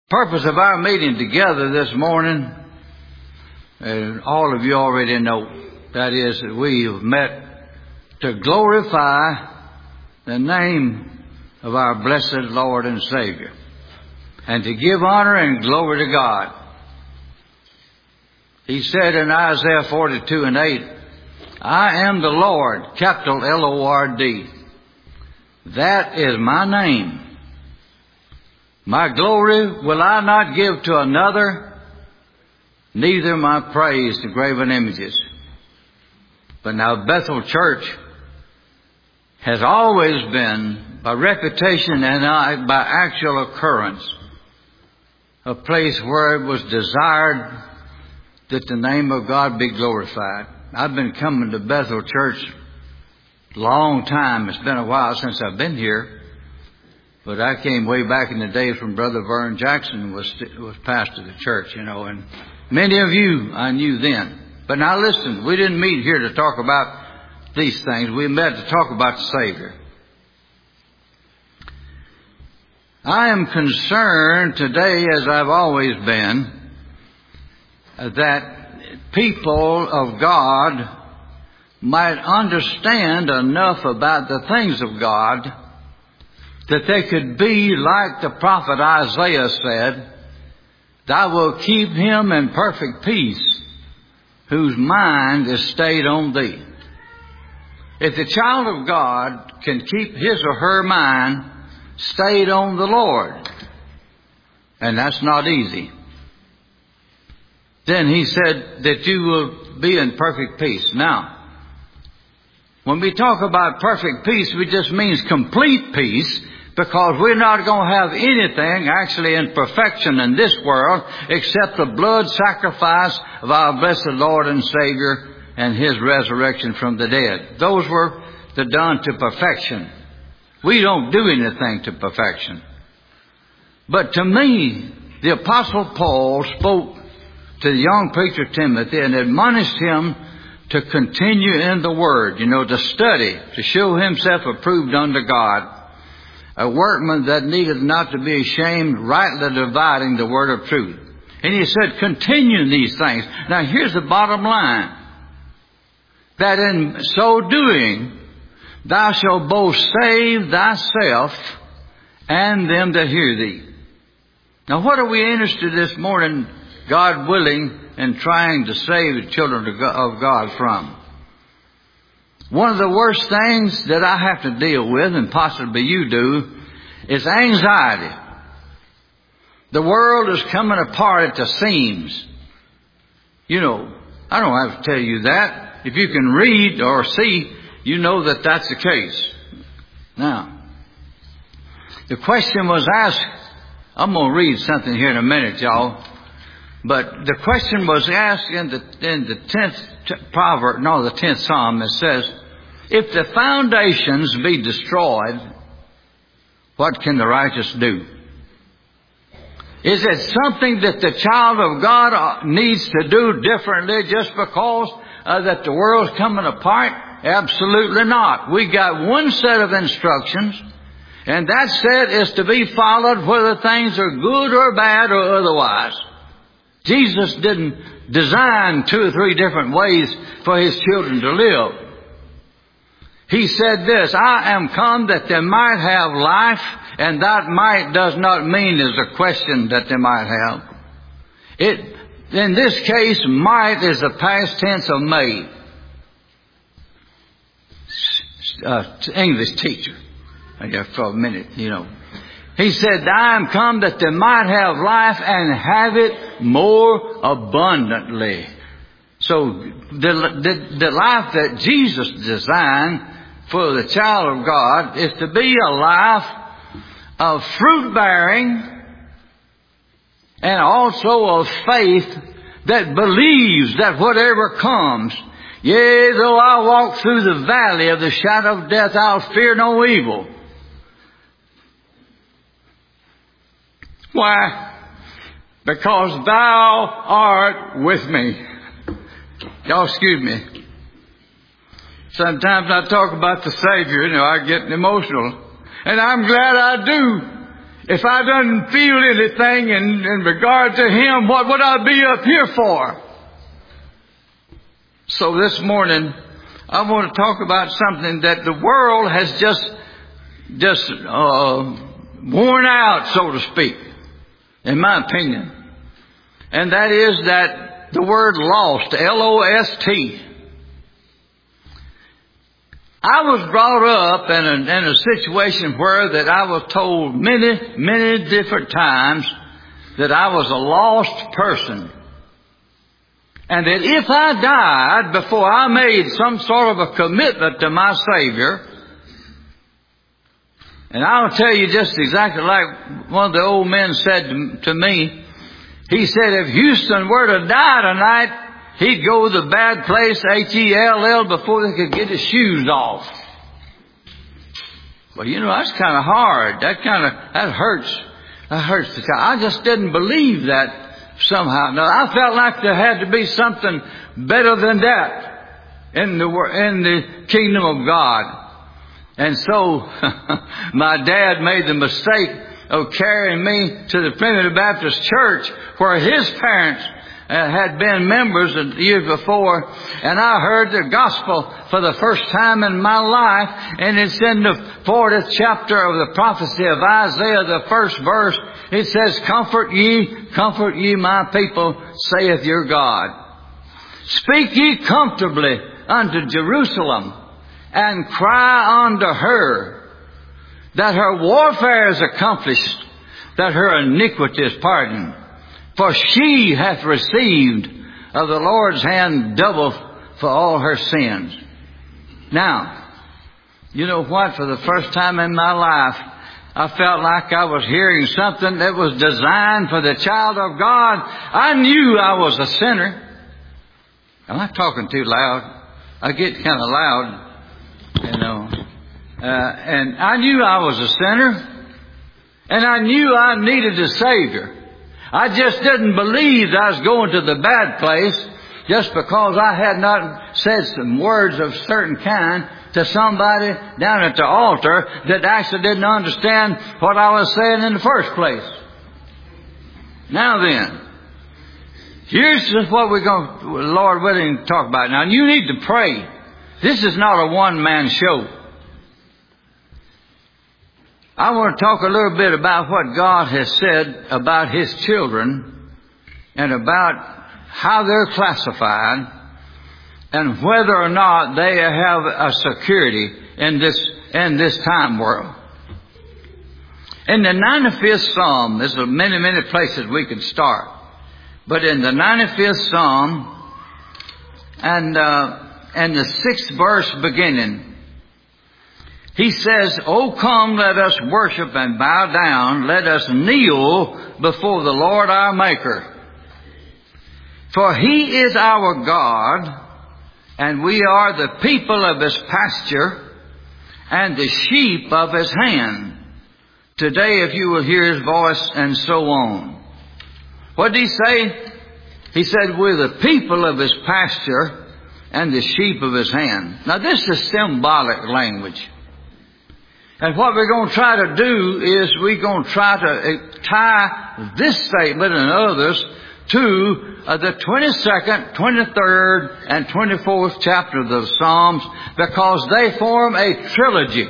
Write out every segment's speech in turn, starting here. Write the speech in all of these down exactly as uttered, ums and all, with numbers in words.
Purpose of our meeting together this morning, and all of you already know, that is that we have met to glorify the name of our blessed Lord and Savior, and to give honor and glory to God. He said in Isaiah forty-two and eight, I am the Lord, capital L O R D. That is my name. My glory will I not give to another, neither my praise to graven images. But now Bethel Church has always been, by reputation and by actual occurrence, a place where it was desired that the name of God be glorified. I've been coming to Bethel Church a long time. It's been a while since I've been here. But I came way back in the days when Brother Vern Jackson was was pastor of the church, you know, and many of you I knew then. But now listen, we didn't meet here to talk about these things. We met to talk about the Savior. I am concerned today, as I've always been, that people of God might understand enough about the things of God that they could be like the prophet Isaiah said, Thou wilt keep him in perfect peace, whose mind is stayed on Thee. If the child of God can keep his or her mind stayed on the Lord, and that's not easy, then He said that you will be in perfect peace. Now, when we talk about perfect peace, it just means complete peace, because we're not going to have anything actually in perfection in this world except the blood sacrifice of our blessed Lord and Savior and His resurrection from the dead. Those were the done to perfection. We don't do anything to perfection. But to me, the Apostle Paul spoke to the young preacher Timothy and admonished him to continue in the Word, you know, to study, to show himself approved unto God, a workman that needed not to be ashamed, rightly dividing the word of truth. And he said, continue in these things. Now here's the bottom line. That in so doing, thou shalt both save thyself and them that hear thee. Now what are we interested this morning, God willing, in trying to save the children of God from? One of the worst things that I have to deal with, and possibly you do, is anxiety. The world is coming apart at the seams. You know, I don't have to tell you that. If you can read or see, you know that that's the case. Now, the question was asked, I'm going to read something here in a minute, y'all. But the question was asked in the in the tenth proverb, no, the tenth Psalm. It says, if the foundations be destroyed, what can the righteous do? Is it something that the child of God needs to do differently just because uh, that the world's coming apart? Absolutely not. We got one set of instructions, and that set is to be followed whether things are good or bad or otherwise. Jesus didn't design two or three different ways for His children to live. He said this, I am come that they might have life, and that might does not mean is a question that they might have. It, in this case, might is the past tense of may. Uh, English teacher. For a minute, you know. He said, I am come that they might have life and have it more abundantly. So the, the, the life that Jesus designed for the child of God is to be a life of fruit bearing and also of faith that believes that whatever comes, yea, though I walk through the valley of the shadow of death, I'll fear no evil. Why? Because thou art with me. Y'all excuse me. Sometimes I talk about the Savior, you know, I get emotional. And I'm glad I do. If I didn't feel anything in, in regard to Him, what would I be up here for? So this morning, I want to talk about something that the world has just, just, uh, worn out, so to speak, in my opinion. And that is that the word lost, L O S T. I was brought up in a, in a situation where that I was told many, many different times that I was a lost person. And that if I died before I made some sort of a commitment to my Savior, and I'll tell you just exactly like one of the old men said to, to me. He said if Houston were to die tonight, he'd go to the bad place, H E L L, before they could get his shoes off. Well, you know, that's kind of hard. That kind of, that hurts. That hurts the child. I just didn't believe that somehow. No, I felt like there had to be something better than that in the, in the kingdom of God. And so, my dad made the mistake of carrying me to the Primitive Baptist Church where his parents uh, had been members the years before, and I heard the gospel for the first time in my life, and it's in the fortieth chapter of the prophecy of Isaiah, the first verse. It says, "Comfort ye, comfort ye my people, saith your God. Speak ye comfortably unto Jerusalem, and cry unto her, that her warfare is accomplished, that her iniquity is pardoned. For she hath received of the Lord's hand double for all her sins." Now, you know what? For the first time in my life, I felt like I was hearing something that was designed for the child of God. I knew I was a sinner. Am I talking too loud? I get kind of loud, you know. Uh, and I knew I was a sinner, and I knew I needed a Savior. I just didn't believe that I was going to the bad place just because I had not said some words of certain kind to somebody down at the altar that actually didn't understand what I was saying in the first place. Now then, here's just what we're going to, Lord willing, talk about. Now, you need to pray. This is not a one-man show. I want to talk a little bit about what God has said about His children and about how they're classified and whether or not they have a security in this, in this time world. In the ninety-fifth Psalm, there's many, many places we could start. But in the ninety-fifth Psalm and, uh, and the sixth verse beginning, he says, "O come, let us worship and bow down. Let us kneel before the Lord our Maker. For He is our God, and we are the people of His pasture, and the sheep of His hand. Today, if you will hear His voice," and so on. What did He say? He said, we're the people of His pasture and the sheep of His hand. Now, this is symbolic language. And what we're going to try to do is we're going to try to tie this statement and others to uh, the twenty-second, twenty-third, and twenty-fourth chapter of the Psalms, because they form a trilogy.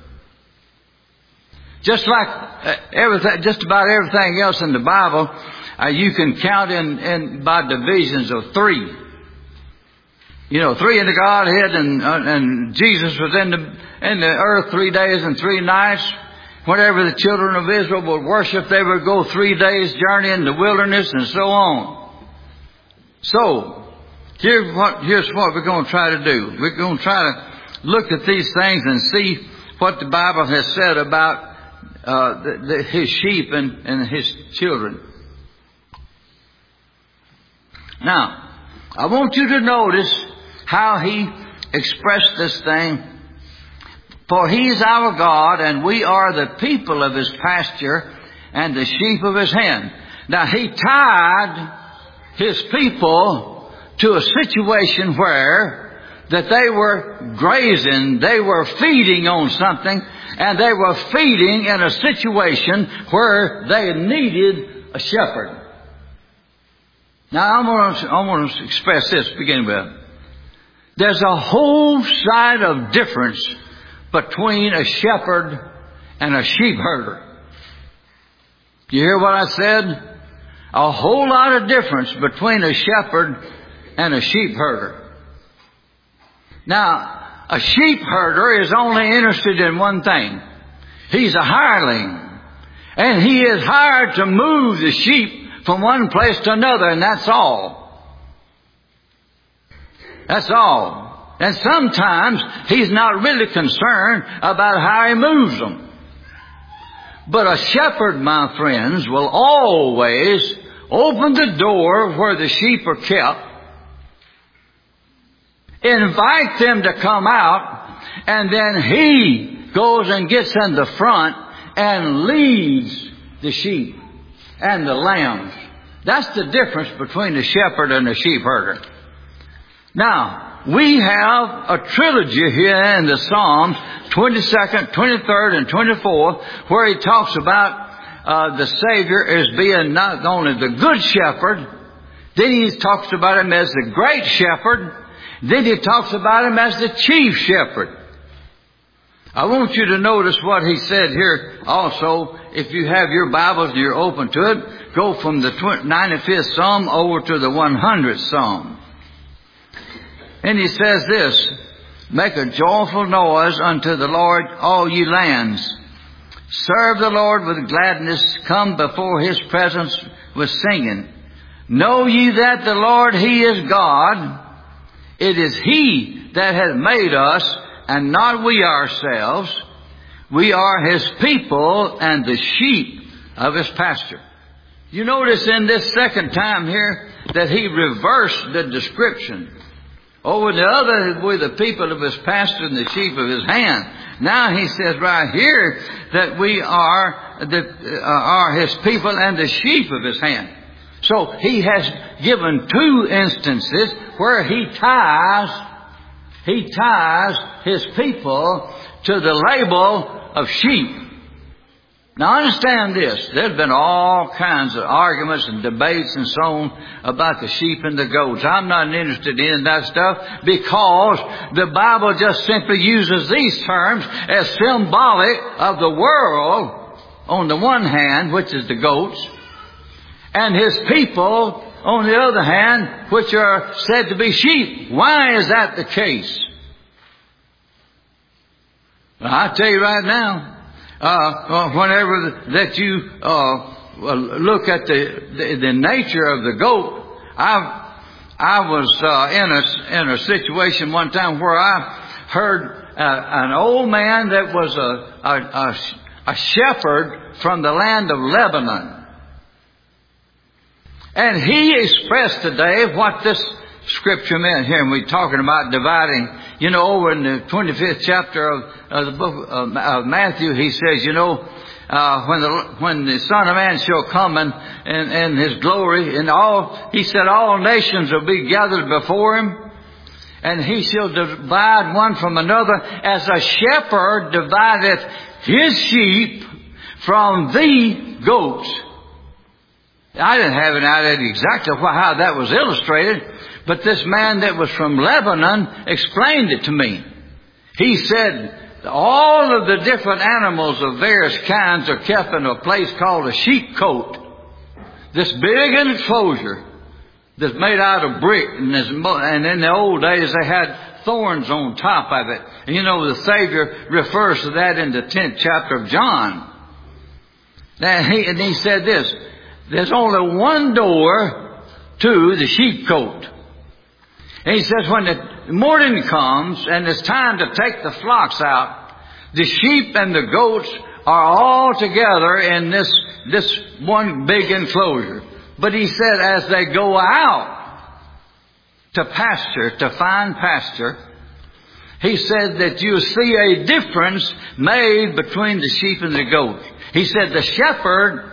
Just like uh, everything, just about everything else in the Bible, uh, you can count in, in by divisions of three. You know, three in the Godhead, and uh, and Jesus was in the in the earth three days and three nights. Whenever the children of Israel would worship, they would go three days' journey in the wilderness, and so on. So, here's what here's what we're going to try to do. We're going to try to look at these things and see what the Bible has said about uh, the, the, His sheep and, and His children. Now, I want you to notice how He expressed this thing. For He is our God, and we are the people of His pasture and the sheep of His hand. Now, He tied His people to a situation where that they were grazing, they were feeding on something, and they were feeding in a situation where they needed a shepherd. Now, I'm going to, I'm going to express this to begin with. There's a whole side of difference between a shepherd and a sheep herder. You hear what I said? A whole lot of difference between a shepherd and a sheep herder. Now, a sheep herder is only interested in one thing. He's a hireling. And he is hired to move the sheep from one place to another, and that's all. That's all. And sometimes he's not really concerned about how he moves them. But a shepherd, my friends, will always open the door where the sheep are kept, invite them to come out, and then he goes and gets in the front and leads the sheep and the lambs. That's the difference between a shepherd and a sheep herder. Now, we have a trilogy here in the Psalms, twenty-second, twenty-third, and twenty-fourth, where he talks about uh, the Savior as being not only the good shepherd, then he talks about him as the great shepherd, then he talks about him as the chief shepherd. I want you to notice what he said here also. If you have your Bibles and you're open to it, go from the ninety-fifth Psalm over to the one hundredth Psalm. And he says this, make a joyful noise unto the Lord, all ye lands. Serve the Lord with gladness. Come before His presence with singing. Know ye that the Lord, He is God. It is He that hath made us, and not we ourselves. We are His people and the sheep of His pasture. You notice in this second time here that He reversed the description. Over the other, we're the people of His pasture and the sheep of His hand. Now He says right here that we are the, uh, are His people and the sheep of His hand. So He has given two instances where He ties, He ties His people to the label of sheep. Now understand this. There's been all kinds of arguments and debates and so on about the sheep and the goats. I'm not interested in that stuff because the Bible just simply uses these terms as symbolic of the world on the one hand, which is the goats, and His people on the other hand, which are said to be sheep. Why is that the case? Well, I tell you right now, Uh, whenever that you uh, look at the, the the nature of the goat, I I was uh, in a in a situation one time where I heard uh, an old man that was a, a a a shepherd from the land of Lebanon, and he expressed today what this Scripture meant here. And we're talking about dividing. You know, over in the twenty-fifth chapter of, of the book of, of Matthew, he says, you know, uh, when the when the Son of Man shall come in, in, in His glory, and all, He said, all nations will be gathered before Him, and He shall divide one from another, as a shepherd divideth his sheep from the goats. I didn't have an idea exactly how that was illustrated, but this man that was from Lebanon explained it to me. He said all of the different animals of various kinds are kept in a place called a sheep cote. This big enclosure that's made out of brick, and, and in the old days they had thorns on top of it. And you know, the Savior refers to that in the tenth chapter of John. Now, he, and he said this, there's only one door to the sheep cote. And he says when the morning comes and it's time to take the flocks out, the sheep and the goats are all together in this, this one big enclosure. But he said as they go out to pasture, to find pasture, he said that you see a difference made between the sheep and the goats. He said the shepherd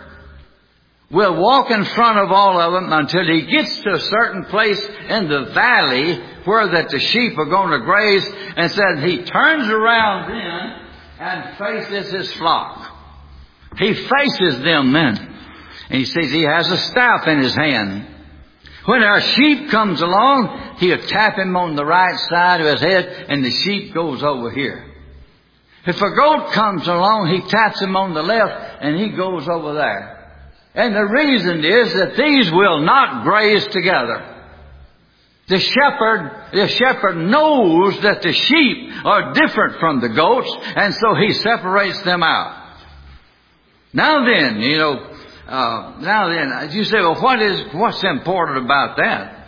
will walk in front of all of them until he gets to a certain place in the valley where that the sheep are going to graze, and said he turns around then and faces his flock. He faces them then. And he says he has a staff in his hand. When our sheep comes along, he'll tap him on the right side of his head, and the sheep goes over here. If a goat comes along, he taps him on the left, and he goes over there. And the reason is that these will not graze together. The shepherd, the shepherd knows that the sheep are different from the goats, and so he separates them out. Now then, you know, Uh, now then, you say, well, what is, what's important about that?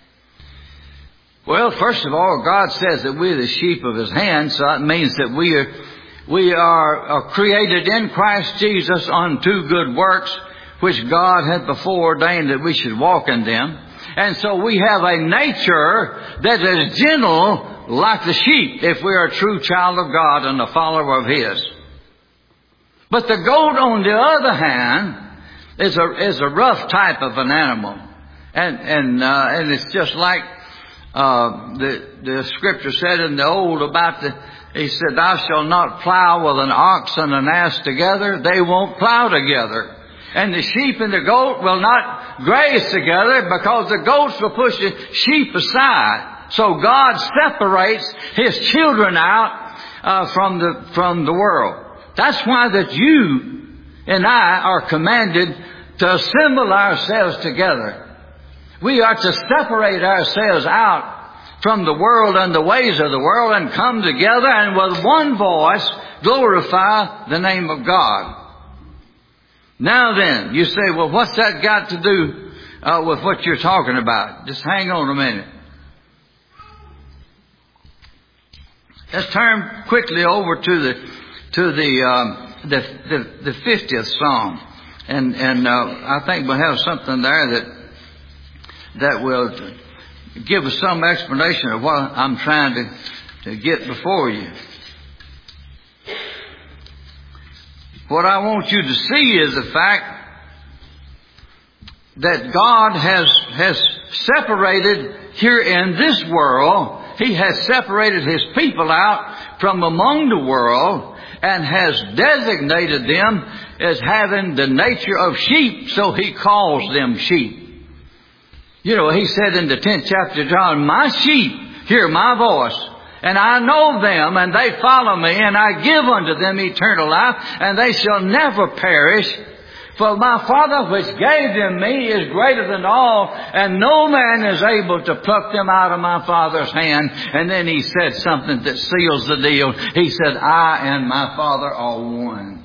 Well, first of all, God says that we're the sheep of His hand, so that means that we are, we are, are created in Christ Jesus unto good works, which God had before ordained that we should walk in them. And so we have a nature that is gentle like the sheep, if we are a true child of God and a follower of His. But the goat, on the other hand, is a is a rough type of an animal, and and uh, and it's just like uh, the the scripture said in the old about the. He said, "Thou shalt not plow with an ox and an ass together; they won't plow together." And the sheep and the goat will not graze together, because the goats will push the sheep aside. So God separates His children out uh, from the from the world. That's why that you and I are commanded to assemble ourselves together. We are to separate ourselves out from the world and the ways of the world, and come together and with one voice glorify the name of God. Now then, you say, well, what's that got to do uh, with what you're talking about? Just hang on a minute. Let's turn quickly over to the to the um, the, the the fiftieth Psalm, and and uh, I think we'll have something there that that will give us some explanation of what I'm trying to, to get before you. What I want you to see is the fact that God has has separated here in this world. He has separated His people out from among the world, and has designated them as having the nature of sheep, so He calls them sheep. You know, He said in the tenth chapter of John, "My sheep hear my voice, and I know them, and they follow me, and I give unto them eternal life, and they shall never perish. For my Father which gave them me is greater than all, and no man is able to pluck them out of my Father's hand." And then He said something that seals the deal. He said, "I and my Father are one."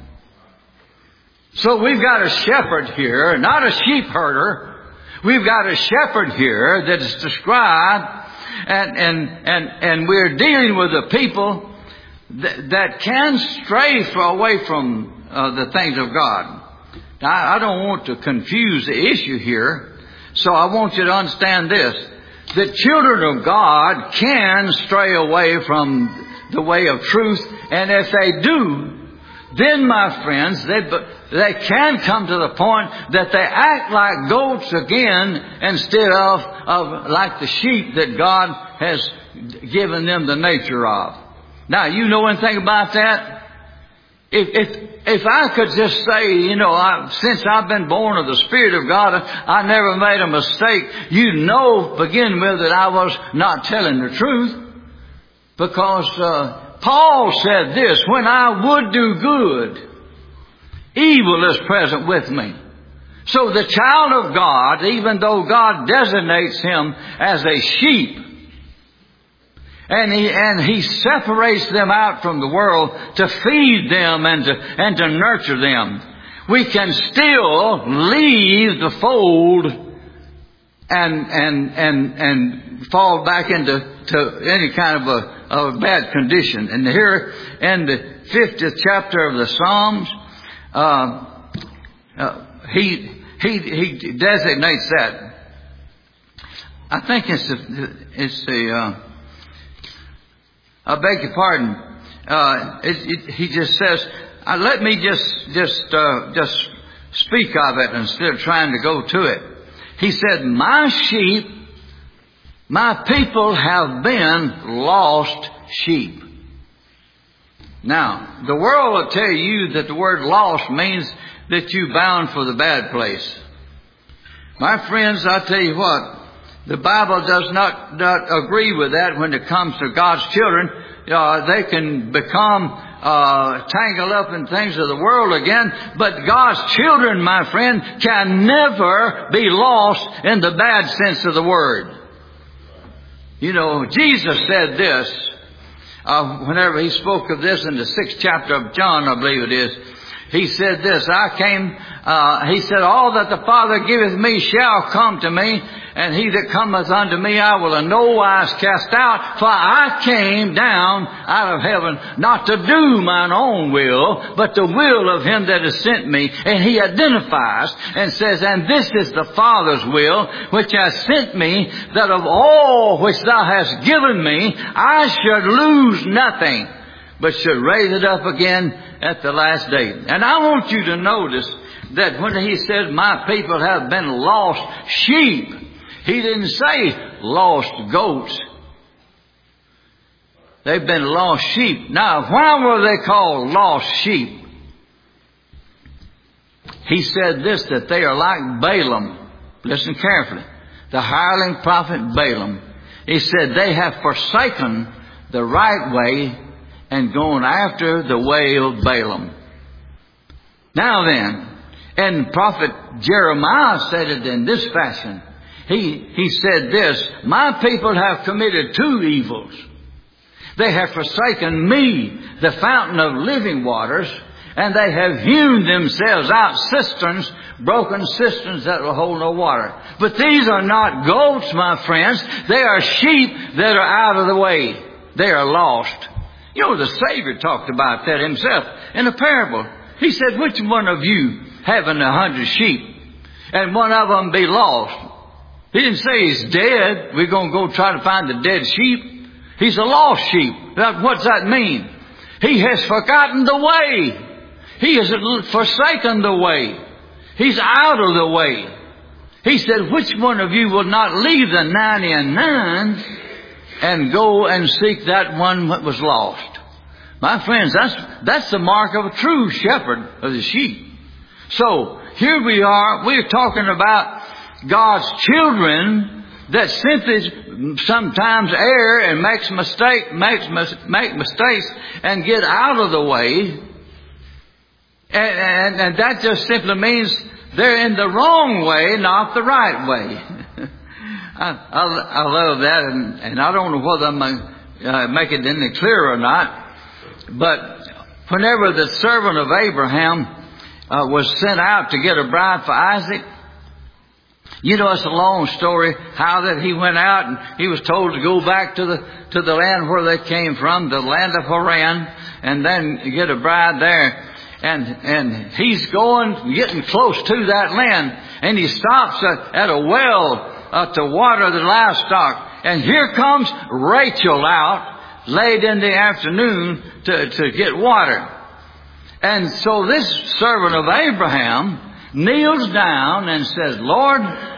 So we've got a shepherd here, not a sheep herder. We've got a shepherd here that is described, and and and and we're dealing with a people that, that can stray away from uh, the things of God. I don't want to confuse the issue here, so I want you to understand this. The children of God can stray away from the way of truth, and if they do, then, my friends, they, they can come to the point that they act like goats again instead of, of like the sheep that God has given them the nature of. Now, you know anything about that? If, if, if I could just say, you know, I, since I've been born of the Spirit of God, I, I never made a mistake, you know, begin with, that I was not telling the truth. Because uh, Paul said this, "When I would do good, evil is present with me." So the child of God, even though God designates him as a sheep, And he, and he separates them out from the world to feed them and to, and to nurture them, we can still leave the fold and, and, and, and fall back into to any kind of a, of a bad condition. And here in the fiftieth chapter of the Psalms, uh, uh, he, he, he designates that. I think it's the, it's the, uh, I beg your pardon. Uh, it, it, he just says, uh, "Let me just just uh, just speak of it instead of trying to go to it." He said, "My sheep My people have been lost sheep. Now, the world will tell you that the word lost means that you're bound for the bad place. My friends, I tell you what, the Bible does not, not agree with that when it comes to God's children. Uh, they can become uh, tangled up in things of the world again, but God's children, my friend, can never be lost in the bad sense of the word. You know, Jesus said this, uh, whenever he spoke of this in the sixth chapter of John, I believe it is. He said this, I came, uh, he said, all that the Father giveth me shall come to me, and he that cometh unto me I will in no wise cast out, for I came down out of heaven not to do mine own will, but the will of him that has sent me. And he identifies and says, and this is the Father's will, which has sent me, that of all which thou hast given me, I should lose nothing, but should raise it up again at the last day. And I want you to notice that when he said, my people have been lost sheep, he didn't say lost goats. They've been lost sheep. Now, why were they called lost sheep? He said this, that they are like Balaam. Listen carefully. The hireling prophet Balaam. He said they have forsaken the right way and gone after the way of Balaam. Now then, and prophet Jeremiah said it in this fashion. He, he said this, my people have committed two evils. They have forsaken me, the fountain of living waters, and they have hewn themselves out cisterns, broken cisterns that will hold no water. But these are not goats, my friends. They are sheep that are out of the way. They are lost. You know, the Savior talked about that himself in a parable. He said, which one of you having a hundred sheep and one of them be lost? He didn't say he's dead. We're going to go try to find the dead sheep. He's a lost sheep. Now, what's that mean? He has forgotten the way. He has forsaken the way. He's out of the way. He said, which one of you will not leave the ninety and nine and go and seek that one that was lost? My friends, that's, that's the mark of a true shepherd of the sheep. So, here we are. We're talking about God's children that simply sometimes err and makes mistake, makes make mistakes and get out of the way. And, and, and that just simply means they're in the wrong way, not the right way. I, I, I love that, and, and I don't know whether I'm going to uh, make it any clearer or not. But whenever the servant of Abraham uh, was sent out to get a bride for Isaac, you know, it's a long story how that he went out and he was told to go back to the to the land where they came from, the land of Haran, and then get a bride there. And and he's going, getting close to that land, and he stops at, at a well uh, to water the livestock. And here comes Rachel out late in the afternoon to, to get water. And so this servant of Abraham kneels down and says, Lord,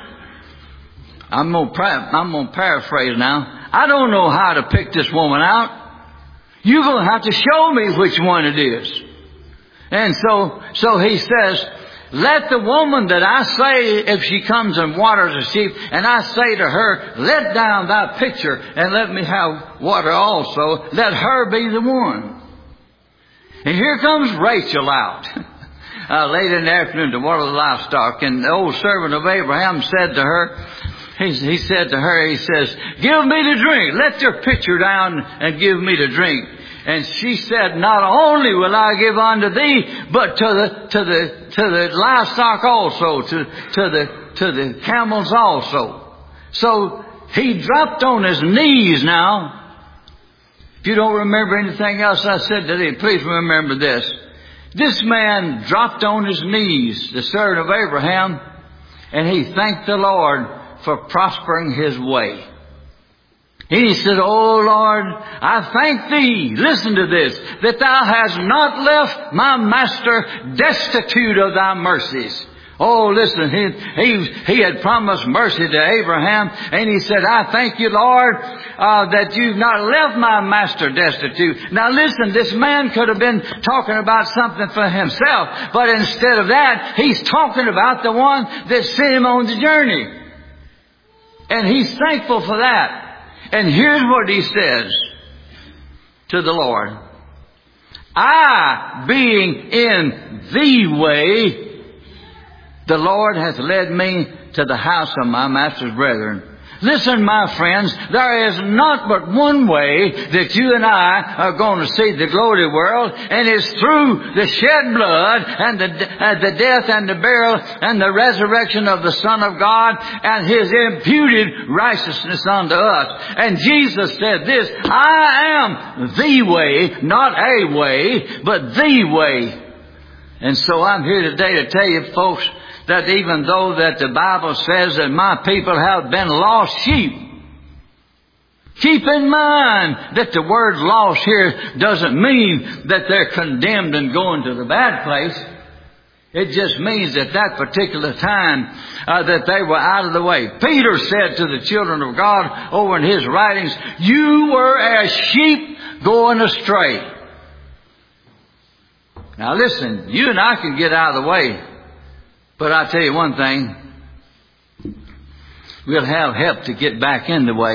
I'm going to I'm going to paraphrase now. I don't know how to pick this woman out. You're going to have to show me which one it is. And so, so he says, let the woman that I say, if she comes and waters the sheep, and I say to her, let down thy pitcher and let me have water also, let her be the one. And here comes Rachel out. Uh, late in the afternoon to water the livestock, and the old servant of Abraham said to her, he, he said to her, he says, give me to drink. Let your pitcher down and give me to drink. And she said, not only will I give unto thee, but to the to the to the livestock also, to to the to the camels also. So he dropped on his knees now. If you don't remember anything else I said today, please remember this. This man dropped on his knees, the servant of Abraham, and he thanked the Lord for prospering his way. And he said, oh Lord, I thank thee, listen to this, that thou hast not left my master destitute of thy mercies. Oh, listen, he, he, he had promised mercy to Abraham, and he said, I thank you, Lord, uh, that you've not left my master destitute. Now listen, this man could have been talking about something for himself, but instead of that, he's talking about the one that sent him on the journey. And he's thankful for that. And here's what he says to the Lord. I, being in the way, the Lord hath led me to the house of my master's brethren. Listen, my friends, there is not but one way that you and I are going to see the glory world, and it's through the shed blood and the, uh, the death and the burial and the resurrection of the Son of God and His imputed righteousness unto us. And Jesus said this, I am the way, not a way, but the way. And so I'm here today to tell you, folks, that even though that the Bible says that my people have been lost sheep, keep in mind that the word lost here doesn't mean that they're condemned and going to the bad place. It just means at that particular time uh, that they were out of the way. Peter said to the children of God over in his writings, you were as sheep going astray. Now listen, you and I can get out of the way. But I'll tell you one thing, we'll have help to get back in the way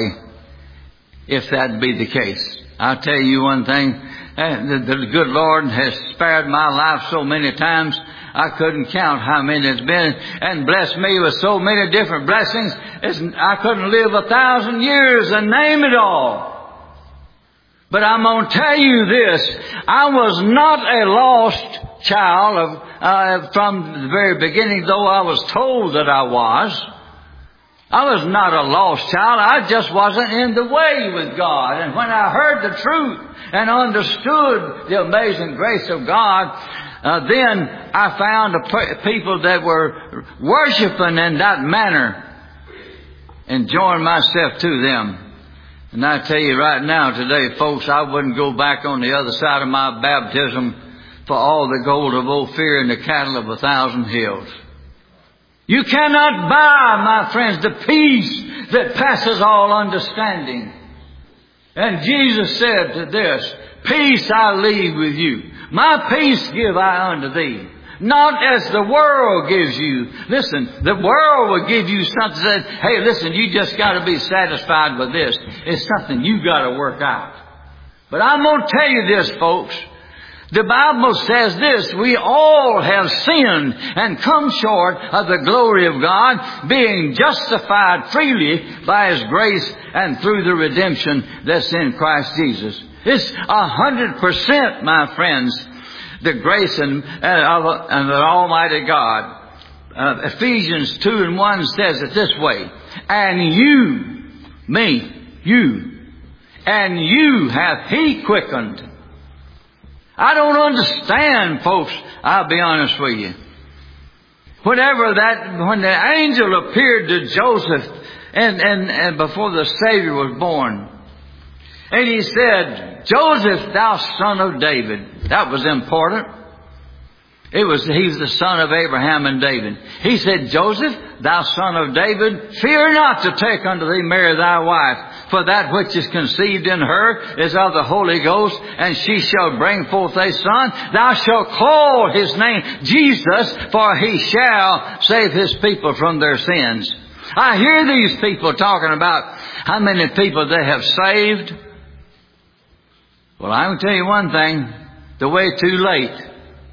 if that be the case. I'll tell you one thing, the, the good Lord has spared my life so many times, I couldn't count how many it's been, and blessed me with so many different blessings, I couldn't live a thousand years and name it all. But I'm going to tell you this, I was not a lost child of, uh, from the very beginning, though I was told that I was. I was not a lost child. I just wasn't in the way with God. And when I heard the truth and understood the amazing grace of God, uh, then I found a p- people that were worshiping in that manner and joined myself to them. And I tell you right now today, folks, I wouldn't go back on the other side of my baptism for all the gold of Ophir and the cattle of a thousand hills. You cannot buy, my friends, the peace that passes all understanding. And Jesus said to this, peace I leave with you. My peace give I unto thee. Not as the world gives you. Listen, the world will give you something that says, hey, listen, you just got to be satisfied with this. It's something you got to work out. But I'm going to tell you this, folks. The Bible says this, we all have sinned and come short of the glory of God, being justified freely by His grace and through the redemption that's in Christ Jesus. It's a hundred percent, my friends, the grace and, and, of, and the Almighty God. Uh, Ephesians two and one says it this way, and you, me, you, and you hath He quickened. I don't understand, folks, I'll be honest with you. Whenever that, when the angel appeared to Joseph and, and, and before the Savior was born, and he said, Joseph, thou son of David. That was important. It was, he's the son of Abraham and David. He said, Joseph, thou son of David, fear not to take unto thee Mary thy wife, for that which is conceived in her is of the Holy Ghost, and she shall bring forth a son. Thou shalt call his name Jesus, for he shall save his people from their sins. I hear these people talking about how many people they have saved. Well, I'm going to tell you one thing, they're way too late.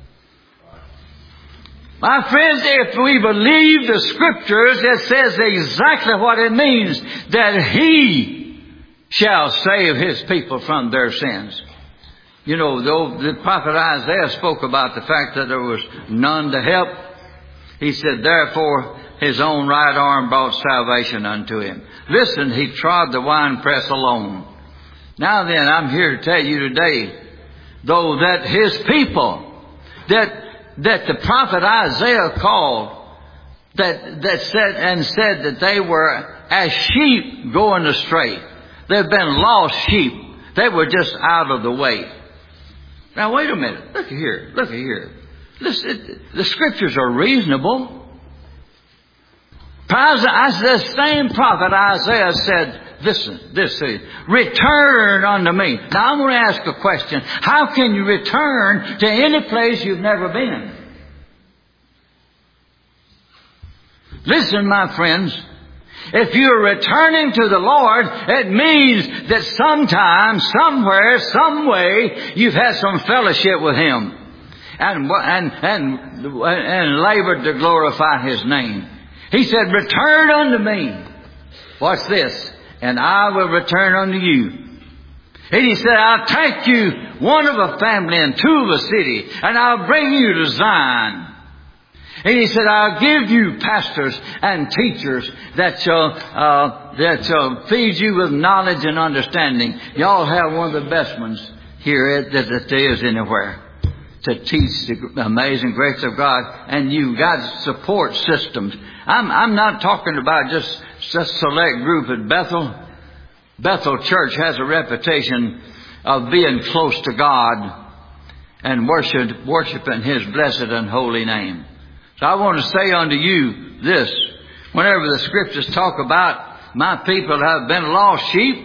My friends, if we believe the Scriptures, it says exactly what it means, that He shall save His people from their sins. You know, though the prophet Isaiah spoke about the fact that there was none to help, he said, therefore His own right arm brought salvation unto Him. Listen, He trod the winepress alone. Now then, I'm here to tell you today, though that His people, that that the prophet Isaiah called, that, that said and said that they were as sheep going astray. They've been lost sheep. They were just out of the way. Now wait a minute. Look here. Look here. Listen, the Scriptures are reasonable. The same prophet Isaiah said, listen, this is, return unto me. Now I'm going to ask a question. How can you return to any place you've never been? Listen, my friends. If you're returning to the Lord, it means that sometime, somewhere, some way, you've had some fellowship with Him. And, and, and, and labored to glorify His name. He said, return unto me. What's this? And I will return unto you. And He said, I'll take you, one of a family and two of a city, and I'll bring you to Zion. And He said, I'll give you pastors and teachers that shall, uh, that shall feed you with knowledge and understanding. Y'all have one of the best ones here that, that there is anywhere to teach the amazing grace of God. And you've got support systems. I'm, I'm not talking about just, just select group at Bethel. Bethel Church has a reputation of being close to God and worship, worshiping His blessed and holy name. So I want to say unto you this. Whenever the Scriptures talk about my people have been lost sheep,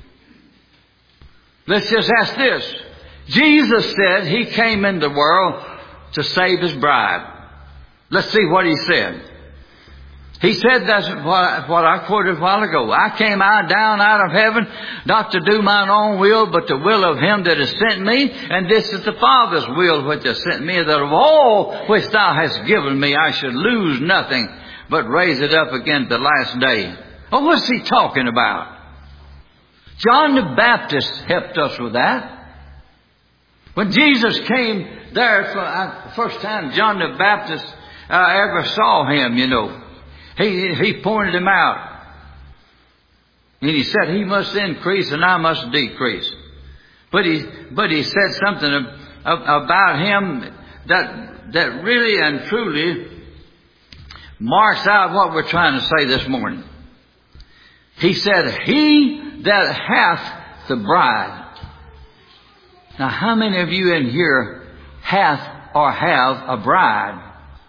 let's just ask this. Jesus said He came into the world to save His bride. Let's see what He said. He said, that's what, what I quoted a while ago. I came out down out of heaven, not to do mine own will, but the will of Him that has sent me. And this is the Father's will which has sent me, that of all which Thou hast given me, I should lose nothing, but raise it up again the last day. Oh, what's He talking about? John the Baptist helped us with that. When Jesus came there for the first time, John the Baptist uh, ever saw Him, you know. He, he pointed Him out. And He said, He must increase and I must decrease. But he, but he said something of, of, about Him that, that really and truly marks out what we're trying to say this morning. He said, He that hath the bride. Now, how many of you in here hath or have a bride?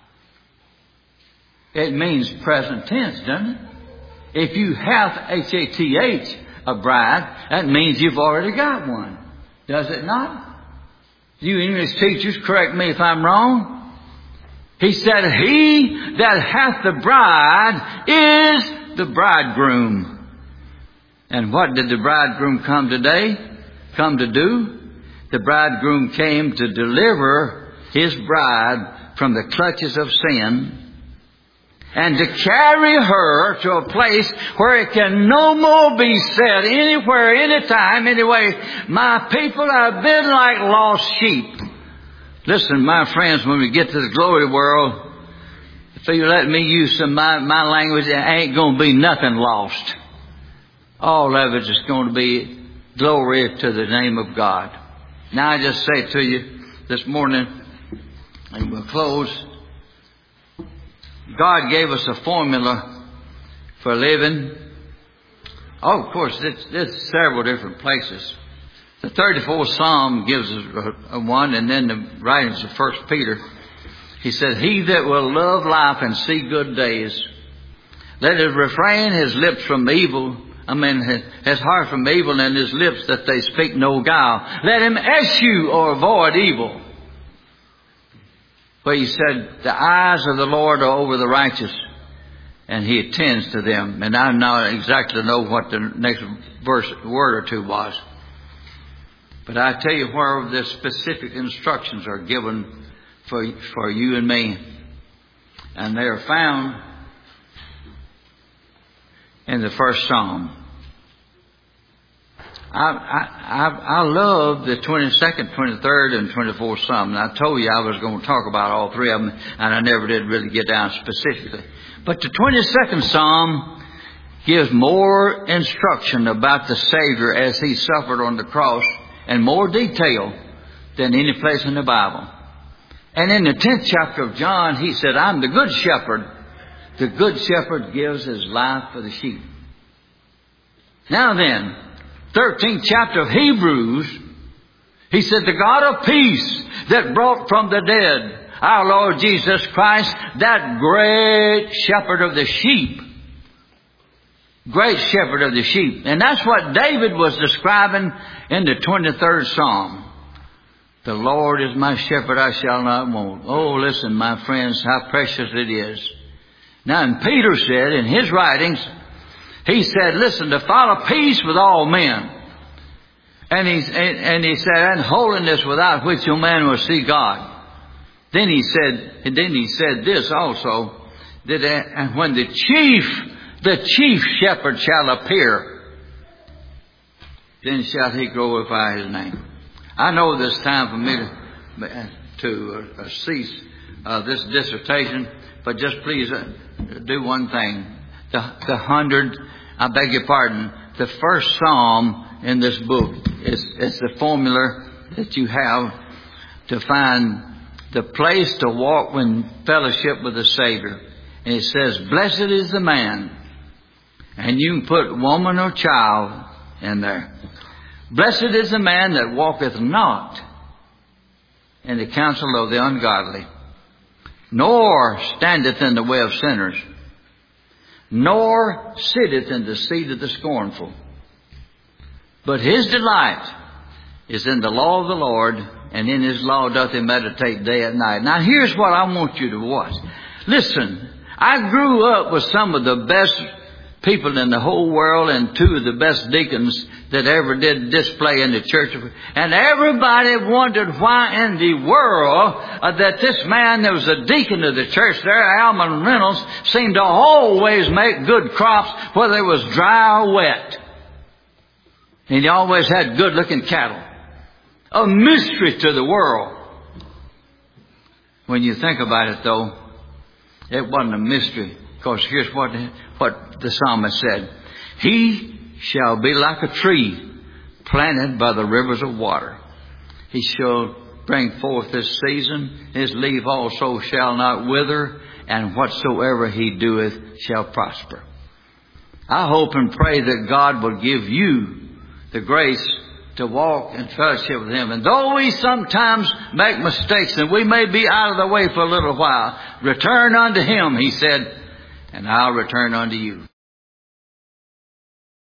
It means present tense, doesn't it? If you have H A T H, a bride, that means you've already got one. Does it not? You English teachers, correct me if I'm wrong. He said, He that hath the bride is the bridegroom. And what did the bridegroom come today? Come to do? The bridegroom came to deliver his bride from the clutches of sin, and to carry her to a place where it can no more be said anywhere, anytime, anyway, my people have been like lost sheep. Listen, my friends, when we get to the glory world, if you let me use some my, my language, there ain't going to be nothing lost. All of it is going to be glory to the name of God. Now I just say to you this morning, and we'll close, God gave us a formula for living. Oh, of course, there's, there's several different places. The thirty-fourth Psalm gives us a, a one, and then the writings of First Peter. He said, He that will love life and see good days, let him refrain his lips from evil. I mean, his, his heart from evil, and his lips that they speak no guile. Let him eschew or avoid evil. But He said, the eyes of the Lord are over the righteous, and He attends to them. And I don't exactly know what the next verse, word or two was. But I tell you where the specific instructions are given for, for you and me. And they are found in the first Psalm. I, I, I, I love the twenty-second, twenty-third, and twenty-fourth Psalm. And I told you I was going to talk about all three of them, and I never did really get down specifically. But the twenty-second Psalm gives more instruction about the Savior as He suffered on the cross, and more detail than any place in the Bible. And in the tenth chapter of John, He said, I'm the good shepherd. The good shepherd gives his life for the sheep. Now then, thirteenth chapter of Hebrews, he said, the God of peace that brought from the dead our Lord Jesus Christ, that great shepherd of the sheep. Great shepherd of the sheep. And that's what David was describing in the twenty-third Psalm. The Lord is my shepherd, I shall not want. Oh, listen, my friends, how precious it is. Now, and Peter said in his writings, he said, listen, to follow peace with all men. And he, and, and he said, and holiness without which no man will see God. Then he said, and then he said this also, that and when the chief, the chief shepherd shall appear, then shall he glorify his name. I know this time for me to, to uh, cease uh, this dissertation, but just please uh, do one thing. The, the hundred, I beg your pardon, the first psalm in this book is, is the formula that you have to find the place to walk in fellowship with the Savior. And it says, blessed is the man. And you can put woman or child in there. Blessed is the man that walketh not in the counsel of the ungodly, nor standeth in the way of sinners, nor sitteth in the seat of the scornful. But his delight is in the law of the Lord, and in his law doth he meditate day and night. Now here's what I want you to watch. Listen, I grew up with some of the best people in the whole world and two of the best deacons that ever did display in the church. And everybody wondered why in the world uh, that this man that was a deacon of the church there, Almon Reynolds, seemed to always make good crops whether it was dry or wet. And he always had good looking cattle. A mystery to the world. When you think about it though, it wasn't a mystery. Because here's what, what the psalmist said. He shall be like a tree planted by the rivers of water. He shall bring forth his season. His leaf also shall not wither. And whatsoever he doeth shall prosper. I hope and pray that God will give you the grace to walk in fellowship with him. And though we sometimes make mistakes and we may be out of the way for a little while, return unto him, he said, and I'll return unto you.